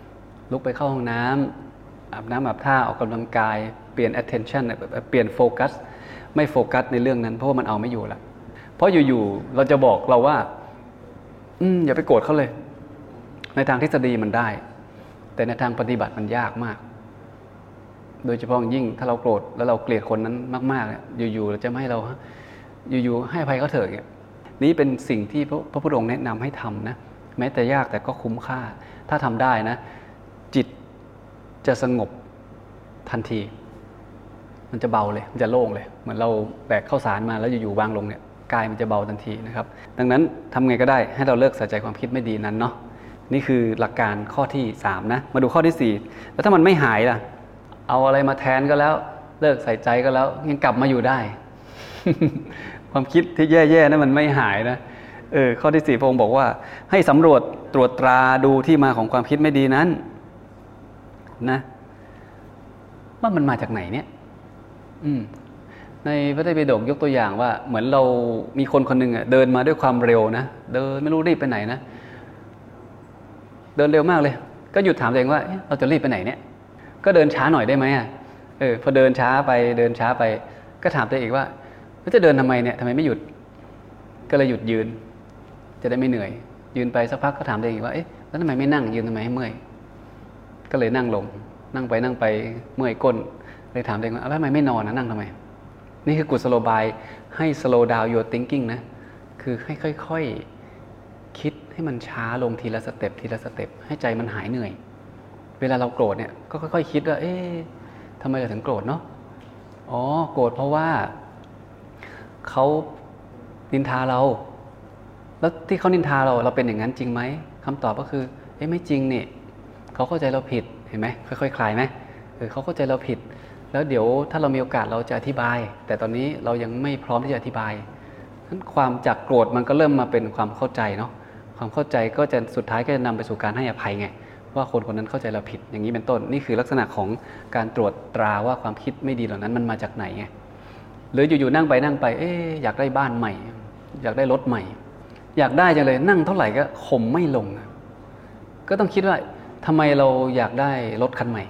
ลุกไปเข้าห้องน้ำอาบน้ำอาบท่าออกกำลังกายเปลี่ยน attention เปลี่ยนโฟกัสไม่โฟกัสในเรื่องนั้นเพราะว่ามันเอาไม่อยู่ละเพราะอยู่ๆเราจะบอกเราว่าอย่าไปโกรธเขาเลยในทางทฤษฎีมันได้แต่ในทางปฏิบัติมันยากมากโดยเฉพาะยิ่งถ้าเราโกรธแล้วเราเกลียดคนนั้นมากๆอยู่ๆเราจะไม่ให้เราอยู่ๆให้อภัยเขาเถอะเนี่ยนี่เป็นสิ่งที่พระพุทธองค์แนะนำให้ทำนะแม้แต่ยากแต่ก็คุ้มค่าถ้าทำได้นะจิตจะสงบทันทีมันจะเบาเลยมันจะโล่งเลยเหมือนเราแบกข้าวสารมาแล้วอยู่ๆวางลงเนี่ยกายมันจะเบาทันทีนะครับดังนั้นทำไงก็ได้ให้เราเลิกใส่ใจความคิดไม่ดีนั้นเนาะนี่คือหลักการข้อที่3นะมาดูข้อที่4แล้วถ้ามันไม่หายล่ะเอาอะไรมาแทนก็แล้วเลิกใส่ใจก็แล้วยังกลับมาอยู่ได้ ความคิดที่แย่ๆนั้นมันไม่หายนะข้อที่4พระองค์บอกว่าให้สำรวจตรวจตราดูที่มาของความคิดไม่ดีนั้นนะว่ามันมาจากไหนเนี่ยในพระไตรปิฎกยกตัวอย่างว่าเหมือนเรามีคนคนหนึ่งเดินมาด้วยความเร็วนะเดินไม่รู้รีบไปไหนนะเดินเร็วมากเลยก็หยุดถามตัวเองว่าเราจะรีบไปไหนเนี่ยก็เดินช้าหน่อยได้ไหมพอเดินช้าไปก็ถามตัวเองว่าจะเดินทำไมเนี่ยทำไมไม่หยุดก็เลยหยุดยืนจะได้ไม่เหนื่อยยืนไปสักพักก็ถามตัวเองว่าแล้วทำไมไม่นั่งยืนทำไมให้เมื่อยก็เลยนั่งลงนั่งไปเมื่อยก้นเลยถามตัวเองว่าแล้วทำไมไม่นอนนั่งทำไมนี่คือกุศโลบายให้ slow down your thinking นะคือให้ค่อยๆคิดให้มันช้าลงทีละสเต็ปให้ใจมันหายเหนื่อยเวลาเราโกรธเนี่ยก็ค่อยๆคิดว่าทำไมเราถึงโกรธเนาะโกรธเพราะว่าเขานินทาเราแล้วที่เขานินทาเราเป็นอย่างนั้นจริงไหมคำตอบก็คือไม่จริงนี่เขาเข้าใจเราผิดเห็นไหมค่อยๆคลายไหมเขาเข้าใจเราผิดแล้วเดี๋ยวถ้าเรามีโอกาสเราจะอธิบายแต่ตอนนี้เรายังไม่พร้อมที่จะอธิบายนั้นความจากโกรธมันก็เริ่มมาเป็นความเข้าใจเนาะความเข้าใจก็จะสุดท้ายก็จะนำไปสู่การให้อภัยไงว่าคนคนนั้นเข้าใจเราผิดอย่างนี้เป็นต้นนี่คือลักษณะของการตรวจตราว่าความคิดไม่ดีเหล่านั้นมันมาจากไหนไงหรืออยู่ๆนั่งไปอยากได้บ้านใหม่อยากได้รถใหม่อยากได้จังเลยนั่งเท่าไหร่ก็ข่มไม่ลงก็ต้องคิดว่าทำไมเราอยากได้รถคันใหม่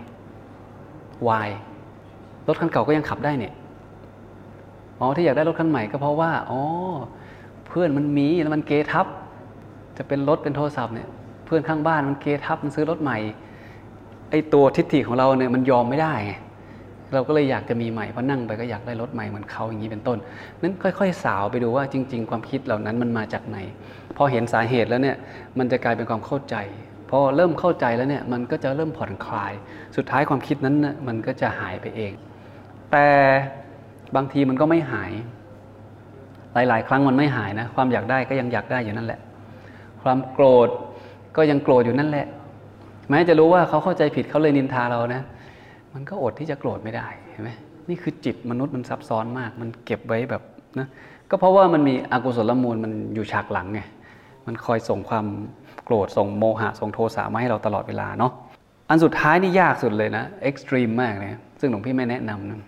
Why รถคันเก่าก็ยังขับได้เนี่ยที่อยากได้รถคันใหม่ก็เพราะว่าเพื่อนมันมีแล้วมันเกทับจะเป็นรถเป็นโทรศัพท์เนี่ยเพื่อนข้างบ้านมันเกทับมันซื้อรถใหม่ไอ้ตัวทิฏฐิของเราเนี่ยมันยอมไม่ได้ไงเราก็เลยอยากจะมีใหม่เพราะนั่งไปก็อยากได้รถใหม่เหมือนเขาอย่างนี้เป็นต้นนั้นค่อยๆสาวไปดูว่าจริงๆความคิดเหล่านั้นมันมาจากไหนพอเห็นสาเหตุแล้วเนี่ยมันจะกลายเป็นความเข้าใจพอเริ่มเข้าใจแล้วเนี่ยมันก็จะเริ่มผ่อนคลายสุดท้ายความคิดนั้นนะมันก็จะหายไปเองแต่บางทีมันก็ไม่หายหลายๆครั้งมันไม่หายนะความอยากได้ก็ยังอยากได้อยู่นั่นแหละความโกรธก็ยังโกรธอยู่นั่นแหละแม้จะรู้ว่าเขาเข้าใจผิดเขาเลยนินทาเรานะมันก็อดที่จะโกรธไม่ได้เห็นไหมนี่คือจิตมนุษย์มันซับซ้อนมากมันเก็บไว้แบบนะก็เพราะว่ามันมีอกุศลมูลมันอยู่ฉากหลังไงมันคอยส่งความโกรธส่งโมหะส่งโทสะมาให้เราตลอดเวลาเนาะอันสุดท้ายนี่ยากสุดเลยนะเอ็กซ์ตรีมมากเลยซึ่งหลวงพี่ไม่แนะนำนะ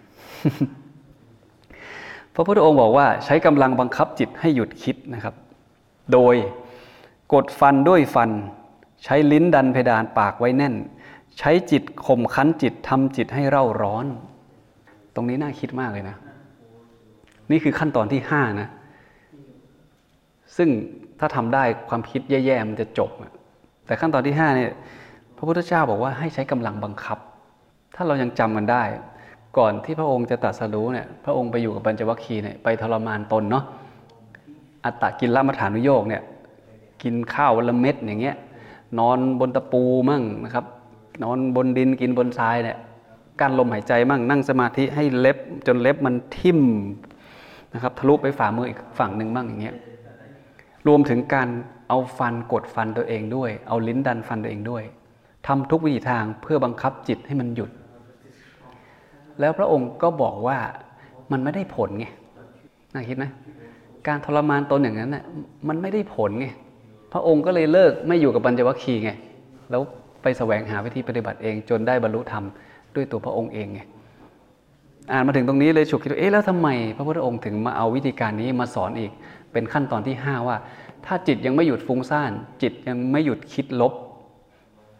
พระพุทธองค์บอกว่าใช้กำลังบังคับจิตให้หยุดคิดนะครับโดยกดฟันด้วยฟันใช้ลิ้นดันเพดานปากไว้แน่นใช้จิตข่มคั้นจิตทำจิตให้เร่าร้อนตรงนี้น่าคิดมากเลยนะนี่คือขั้นตอนที่5นะซึ่งถ้าทำได้ความคิดแย่ๆมันจะจบแต่ขั้นตอนที่5เนี่ยพระพุทธเจ้าบอกว่าให้ใช้กำลังบังคับถ้าเรายังจำกันได้ก่อนที่พระองค์จะตรัสรู้เนี่ยพระองค์ไปอยู่กับปัญจวัคคีย์เนี่ยไปทรมานตนเนาะอัตตกิลมัฏฐานุโยคเนี่ยกินข้าววันละเม็ดอย่างเงี้ยนอนบนตะปูมั่งนะครับนอนบนดินกินบนทรายเนี่ยกั้นลมหายใจมั่งนั่งสมาธิให้เล็บจนเล็บมันทิ่มนะครับทะลุไปฝ่ามืออีกฝั่งหนึ่งมั่งอย่างเงี้ยรวมถึงการเอาฟันกดฟันตัวเองด้วยเอาลิ้นดันฟันตัวเองด้วยทำทุกวิถีทางเพื่อบังคับจิตให้มันหยุดแล้วพระองค์ก็บอกว่ามันไม่ได้ผลไงน่าคิดไหมการทรมานตนอย่างนั้นน่ะมันไม่ได้ผลไงพระองค์ก็เลยเลิกไม่อยู่กับปัญจวัคคีย์ไงแล้วไปแสวงหาวิธีปฏิบัติเองจนได้บรรลุธรรมด้วยตัวพระองค์เองไงอ่านมาถึงตรงนี้เลยฉุกคิดว่าแล้วทำไมพระพุทธองค์ถึงมาเอาวิธีการนี้มาสอนอีกเป็นขั้นตอนที่5ว่าถ้าจิตยังไม่หยุดฟุ้งซ่านจิตยังไม่หยุดคิดลบ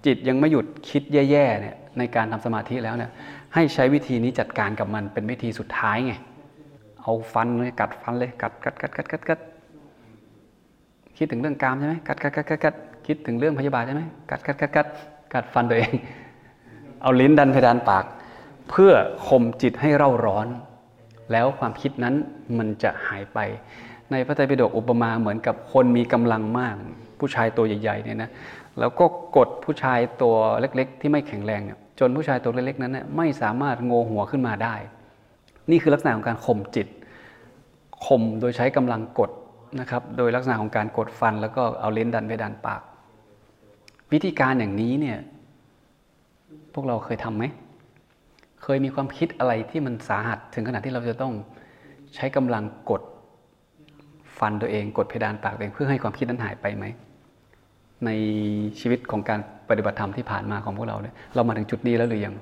จิตยังไม่หยุดคิดแย่ๆเนี่ยในการทำสมาธิแล้วเนี่ยให้ใช้วิธีนี้จัดการกับมันเป็นวิธีสุดท้ายไงเอาฟันเลยกัดฟันเลยกัดคิดถึงเรื่องกามใช่ไหมกัดคิดถึงเรื่องพยาบาทใช่ไหมกัดฟันตัวเองเอาลิ้นดันเพดานปากเพื่อข่มจิตให้เร่าร้อนแล้วความคิดนั้นมันจะหายไปในพระไตรปิฎกอุปมาเหมือนกับคนมีกำลังมากผู้ชายตัวใหญ่ๆเนี่ยนะแล้วก็กดผู้ชายตัวเล็กๆที่ไม่แข็งแรงเนี่ยจนผู้ชายตัวเล็กๆนั้นเนี่ยไม่สามารถโงหัวขึ้นมาได้นี่คือลักษณะของการข่มจิตข่มโดยใช้กำลังกดนะครับโดยลักษณะของการกดฟันแล้วก็เอาลิ้นดันเพดานปากวิธีการอย่างนี้เนี่ยพวกเราเคยทำไหมเคยมีความคิดอะไรที่มันสาหัสถึงขนาดที่เราจะต้องใช้กำลังกดฟันตัวเองกดเพดานปากตัวเองเพื่อให้ความคิดนั้นหายไปไหมในชีวิตของการปฏิบัติธรรมที่ผ่านมาของพวกเราเนี่ยเรามาถึงจุดนี้แล้วหรือยัง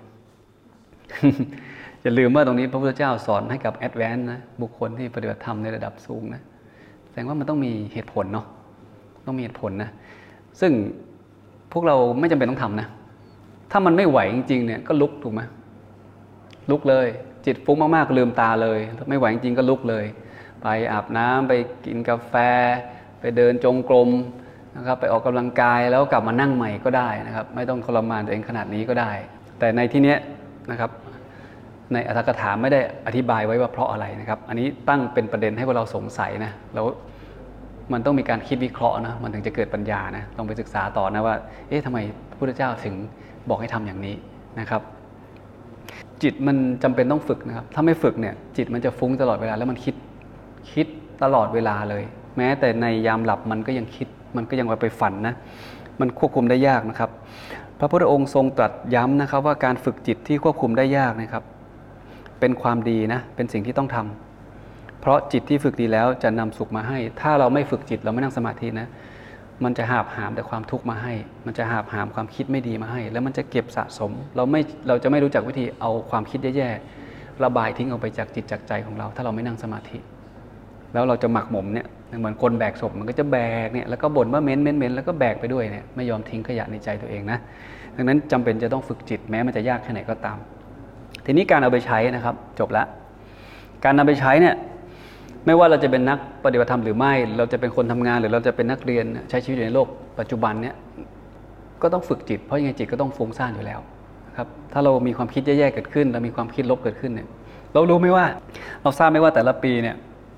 อย่าลืมว่าตรงนี้พระพุทธเจ้าสอนให้กับแอดแวนซ์นะบุคคลที่ปฏิบัติธรรมในระดับสูงนะแสดงว่ามันต้องมีเหตุผลเนาะต้องมีเหตุผลนะซึ่งพวกเราไม่จำเป็นต้องทำนะถ้ามันไม่ไหวจริงๆเนี่ยก็ลุกถูกไหมลุกเลยจิตฟุ้งมากๆลืมตาเลยไม่ไหวจริงๆก็ลุกเลยไปอาบน้ำไปกินกาแฟไปเดินจงกรมนะครับไปออกกำลังกายแล้วกลับมานั่งใหม่ก็ได้นะครับไม่ต้องทรมานตัวเองขนาดนี้ก็ได้แต่ในที่นี้นะครับในอรรถกถาไม่ได้อธิบายไว้ว่าเพราะอะไรนะครับอันนี้ตั้งเป็นประเด็นให้พวกเราสงสัยนะแล้วมันต้องมีการคิดวิเคราะห์นะมันถึงจะเกิดปัญญานะต้องไปศึกษาต่อนะว่าทำไมพระพุทธเจ้าถึงบอกให้ทำอย่างนี้นะครับจิตมันจำเป็นต้องฝึกนะครับถ้าไม่ฝึกเนี่ยจิตมันจะฟุ้งตลอดเวลาแล้วมันคิดตลอดเวลาเลยแม้แต่ในยามหลับมันก็ยังคิดมันก็ยังไปฝันนะมันควบคุมได้ยากนะครับพระพุทธองค์ทรงตรัสย้ำนะครับว่าการฝึกจิตที่ควบคุมได้ยากนะครับเป็นความดีนะเป็นสิ่งที่ต้องทำเพราะจิตที่ฝึกดีแล้วจะนำสุขมาให้ถ้าเราไม่ฝึกจิตเราไม่นั่งสมาธินะมันจะหาบหามแต่ความทุกข์มาให้มันจะหาบหามความคิดไม่ดีมาให้แล้วมันจะเก็บสะสมเราจะไม่รู้จักวิธีเอาความคิดแย่ๆระบายทิ้งออกไปจากจิตจากใจของเราถ้าเราไม่นั่งสมาธิแล้วเราจะหมักหมมเนี่ยเหมือนคนแบกศพมันก็จะแบกเนี่ยแล้วก็บ่นว่าเม้นแล้วก็แบกไปด้วยเนี่ยไม่ยอมทิ้งขยะในใจตัวเองนะดังนั้นจำเป็นจะต้องฝึกจิตแม้มันจะยากแค่ไหนก็ตามทีนี้การเอาไปใช้นะครับจบละการนำไปใช้เนี่ยไม่ว่าเราจะเป็นนักปฏิบัติธรรมหรือไม่เราจะเป็นคนทำงานหรือเราจะเป็นนักเรียนใช้ชีวิตอยู่ในโลกปัจจุบันเนี่ยก็ต้องฝึกจิตเพราะยังไงจิตก็ต้องฟุ้งซ่านอยู่แล้วครับถ้าเรามีความคิดแย่ๆเกิดขึ้นเรามีความคิดลบเกิดขึ้นเนี่ยเรารู้ไหมว่าเราทราบไหมว่าแต่ละปีเนี่ย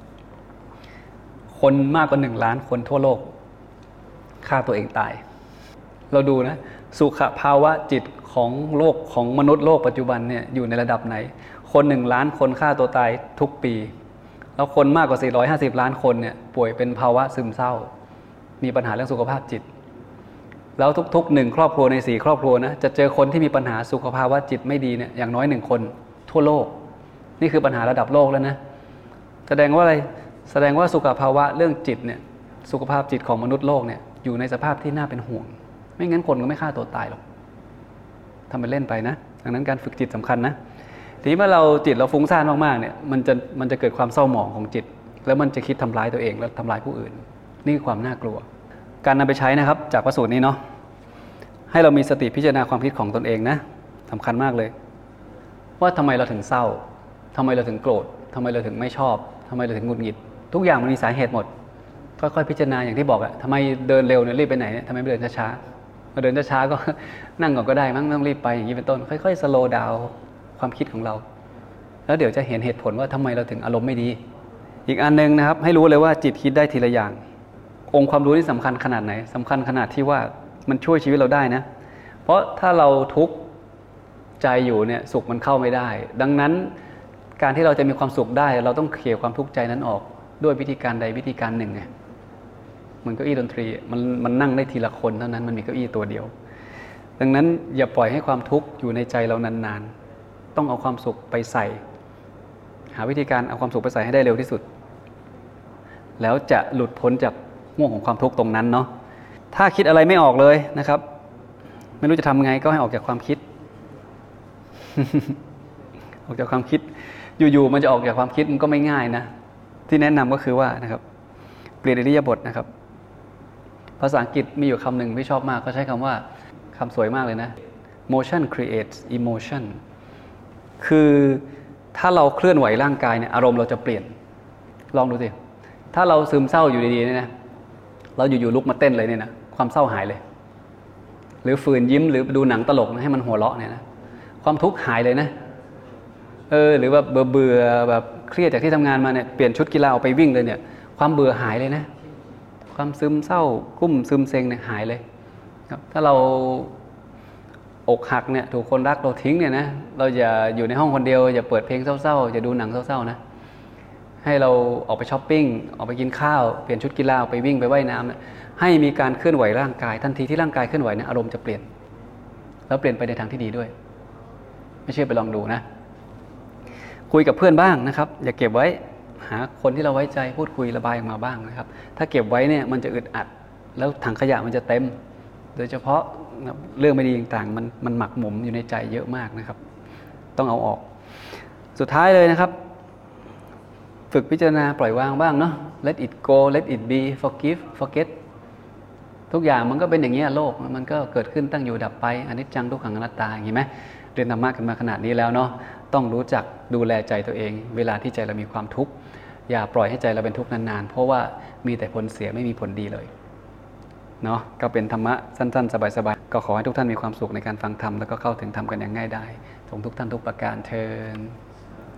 คนมากกว่า1 ล้านคนทั่วโลกฆ่าตัวเองตายเราดูนะสุขภาวะจิตของโลกของมนุษย์โลกปัจจุบันเนี่ยอยู่ในระดับไหนคน1 ล้านคนฆ่าตัวตายทุกปีแล้วคนมากกว่า450 ล้านคนเนี่ยป่วยเป็นภาวะซึมเศร้ามีปัญหาเรื่องสุขภาพจิตแล้วทุกๆ1 ครอบครัวใน4 ครอบครัวนะจะเจอคนที่มีปัญหาสุขภาวะจิตไม่ดีเนี่ยอย่างน้อย1 คนทั่วโลกนี่คือปัญหาระดับโลกแล้วนะแสดงว่าอะไรแสดงว่าสุขภาวะเรื่องจิตเนี่ยสุขภาพจิตของมนุษย์โลกเนี่ยอยู่ในสภาพที่น่าเป็นห่วงไม่งั้นคนก็ไม่ฆ่าตัวตายหรอกทำไปเล่นไปนะดังนั้นการฝึกจิตสำคัญนะทีนี้เมื่อเราจิตเราฟุ้งซ่านมากๆเนี่ยมันจะเกิดความเศร้าหมองของจิตแล้วมันจะคิดทำร้ายตัวเองแล้วทำร้ายผู้อื่นนี่คือความน่ากลัวการนำไปใช้นะครับจากพระสูตรนี้เนาะให้เรามีสติพิจารณาความคิดของตนเองนะสำคัญมากเลยว่าทำไมเราถึงเศร้าทำไมเราถึงโกรธทำไมเราถึงไม่ชอบทำไมเราถึงหงุดหงิดทุกอย่างมันมีสาเหตุหมดค่อยๆพิจารณาอย่างที่บอกอะทำไมเดินเร็วเนี่ยรีบไปไหนทำไมไม่เดินช้าๆมาเดินช้าๆก็ นั่งก่อนก็ได้มั้งไม่ต้องรีบไปอย่างนี้เป็นต้นค่อยๆสโลว์ดาวน์ความคิดของเราแล้วเดี๋ยวจะเห็นเหตุผลว่าทำไมเราถึงอารมณ์ไม่ดีอีกอันนึงนะครับให้รู้เลยว่าจิตคิดได้ทีละอย่างองค์ความรู้นี่สำคัญขนาดไหนสำคัญขนาดที่ว่ามันช่วยชีวิตเราได้นะเพราะถ้าเราทุกข์ใจอยู่เนี่ยสุขมันเข้าไม่ได้ดังนั้นการที่เราจะมีความสุขได้เราต้องเคลียร์ความทุกข์ใจนั้นออกด้วยวิธีการใดวิธีการหนึ่งไงมันเก้าอี้ดนตรีมันนั่งได้ทีละคนเท่านั้นมันมีเก้าอี้ตัวเดียวดังนั้นอย่าปล่อยให้ความทุกข์อยู่ในใจเรานานๆต้องเอาความสุขไปใส่หาวิธีการเอาความสุขไปใส่ให้ได้เร็วที่สุดแล้วจะหลุดพ้นจากห่วงของความทุกข์ตรงนั้นเนาะถ้าคิดอะไรไม่ออกเลยนะครับไม่รู้จะทำไงก็ให้ออกจากความคิด ออกจากความคิดอยู่ๆมันจะออกจากความคิดมันก็ไม่ง่ายนะที่แนะนำก็คือว่านะครับเปลี่ยนอิริยาบถนะครับภาษาอังกฤษมีอยู่คำหนึ่งที่ชอบมากเขาใช้คำว่าคำสวยมากเลยนะ motion creates emotion คือถ้าเราเคลื่อนไหวร่างกายเนี่ยอารมณ์เราจะเปลี่ยนลองดูสิถ้าเราซึมเศร้าอยู่ดีๆเนี่ยนะเราอยู่ๆลุกมาเต้นเลยเนี่ยนะความเศร้าหายเลยหรือฝืนยิ้มหรือดูหนังตลกให้มันหัวเราะเนี่ยนะความทุกข์หายเลยนะหรือแบบเบื่อแบบเครียดจากที่ทำงานมาเนี่ยเปลี่ยนชุดกีฬาออกไปวิ่งเลยเนี่ยความเบื่อหายเลยนะความซึมเศร้ากุ้มซึมเซ็งเนี่ยหายเลยครับถ้าเราอกหักเนี่ยถูกคนรักเราทิ้งเนี่ยนะเราอย่าอยู่ในห้องคนเดียวอย่าเปิดเพลงเศร้าๆอย่าดูหนังเศร้าๆนะให้เราออกไปช้อปปิ้งออกไปกินข้าวเปลี่ยนชุดกีฬาออกไปวิ่งไปว่ายน้ำให้มีการเคลื่อนไหวร่างกายทันทีที่ร่างกายเคลื่อนไหวเนี่ยอารมณ์จะเปลี่ยนแล้วเปลี่ยนไปในทางที่ดีด้วยไม่เชื่อไปลองดูนะคุยกับเพื่อนบ้างนะครับอย่าเก็บไว้หาคนที่เราไว้ใจพูดคุยระบายออกมาบ้างนะครับถ้าเก็บไว้เนี่ยมันจะอึดอัดแล้วถังขยะมันจะเต็มโดยเฉพาะเรื่องไม่ดีต่างๆมันหมักหมมอยู่ในใจเยอะมากนะครับต้องเอาออกสุดท้ายเลยนะครับฝึกพิจารณาปล่อยวางบ้างเนาะ let it go let it be forgive forget ทุกอย่างมันก็เป็นอย่างนี้โลกมันก็เกิดขึ้นตั้งอยู่ดับไปอนิจจังทุกขังอนัตตาอย่างนี้ไหมเรียนธรรมะกันมาขนาดนี้แล้วเนาะต้องรู้จักดูแลใจตัวเองเวลาที่ใจเรามีความทุกข์อย่าปล่อยให้ใจเราเป็นทุกข์นานๆเพราะว่ามีแต่ผลเสียไม่มีผลดีเลยเนาะก็เป็นธรรมะสั้นๆสบายๆก็ขอให้ทุกท่านมีความสุขในการฟังธรรมแล้วก็เข้าถึงธรรมกันอย่างง่ายดายส่งทุกท่านทุกประการเทอญ